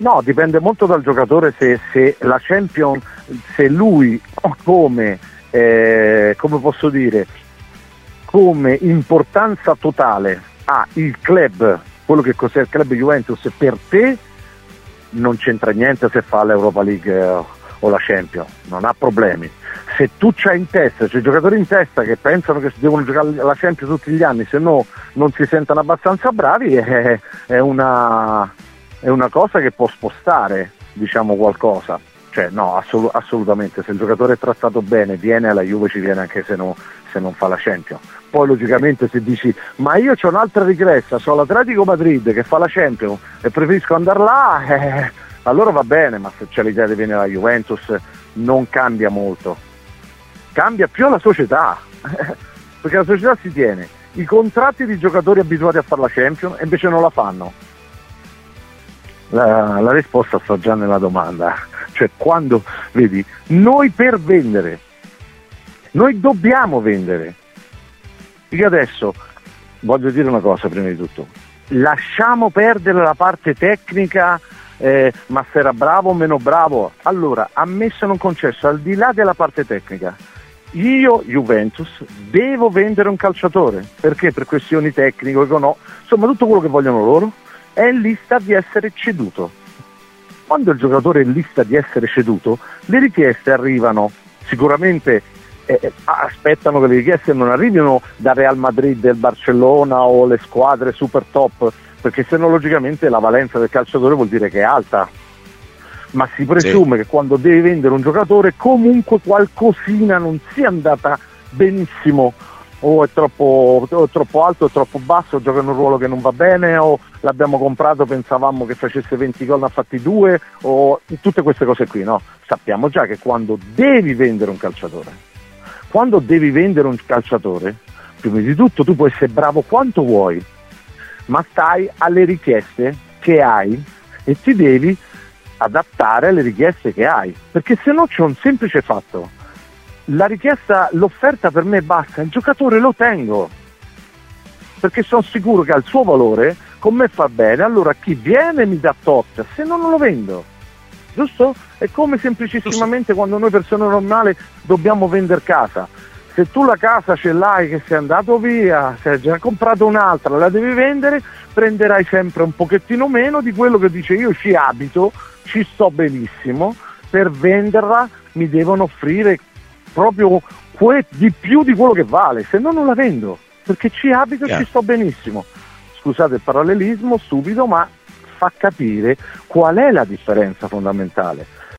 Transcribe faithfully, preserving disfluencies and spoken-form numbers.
No, dipende molto dal giocatore, se, se la Champions, se lui come, eh, come posso dire, come importanza totale ha il club, quello che cos'è il club Juventus, per te non c'entra niente se fa l'Europa League eh, o la Champions, non ha problemi. Se tu c'hai in testa, c'è giocatori in testa che pensano che devono giocare la Champions tutti gli anni, se no non si sentono abbastanza bravi, è, è, una, è una cosa che può spostare, diciamo, qualcosa. Cioè no, assol- assolutamente, se il giocatore è trattato bene viene alla Juve, ci viene anche se, no, se non fa la Champions. Poi logicamente se dici ma io c'ho un'altra rigressa, c'ho l'Atletico Madrid che fa la Champions e preferisco andare là, eh, allora va bene, ma se c'è l'idea di venire alla Juventus non cambia molto, cambia più la società, perché la società si tiene i contratti di giocatori abituati a fare la Champions e invece non la fanno. La, la risposta sta già nella domanda, cioè quando, vedi, noi per vendere, noi dobbiamo vendere. Io adesso voglio dire una cosa prima di tutto, lasciamo perdere la parte tecnica, eh, ma se era bravo o meno bravo, allora ammesso non concesso, al di là della parte tecnica, io Juventus devo vendere un calciatore, perché per questioni tecniche, economiche, insomma tutto quello che vogliono loro, è in lista di essere ceduto. Quando il giocatore è in lista di essere ceduto, le richieste arrivano sicuramente. Eh, aspettano che le richieste non arrivino da Real Madrid, del Barcellona o le squadre super top, perché sennò logicamente la valenza del calciatore vuol dire che è alta, ma si presume sì. che quando devi vendere un giocatore comunque qualcosina non sia andata benissimo, o è troppo, o è troppo alto o è troppo basso, gioca in un ruolo che non va bene, o l'abbiamo comprato, pensavamo che facesse venti gol, ne ha fatti due, o tutte queste cose qui, no? Sappiamo già che quando devi vendere un calciatore Quando devi vendere un calciatore, prima di tutto tu puoi essere bravo quanto vuoi, ma stai alle richieste che hai e ti devi adattare alle richieste che hai, perché se no c'è un semplice fatto: la richiesta, l'offerta per me basta, il giocatore lo tengo, perché sono sicuro che ha il suo valore, con me fa bene, allora chi viene mi dà tot, se no non lo vendo. Giusto? È come semplicissimamente quando noi persone normali dobbiamo vendere casa. Se tu la casa ce l'hai che sei andato via, se hai già comprato un'altra, la devi vendere, prenderai sempre un pochettino meno di quello che dice io ci abito, ci sto benissimo, per venderla mi devono offrire proprio que- di più di quello che vale, se no non la vendo, perché ci abito e yeah. ci sto benissimo. Scusate il parallelismo stupido, ma fa capire qual è la differenza fondamentale.